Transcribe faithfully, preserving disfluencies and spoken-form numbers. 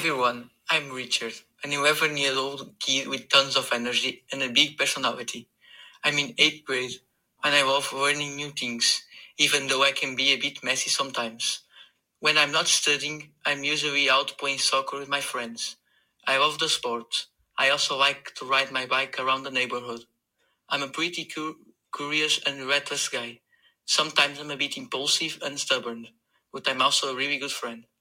everyone, I'm Richard, an eleven year old kid with tons of energy and a big personality. I'm in eighth grade and I love learning new things, even though I can be a bit messy sometimes. When I'm not studying, I'm usually out playing soccer with my friends. I love the sport. I also like to ride my bike around the neighborhood. I'm a pretty cu- curious and reckless guy. Sometimes I'm a bit impulsive and stubborn, but I'm also a really good friend.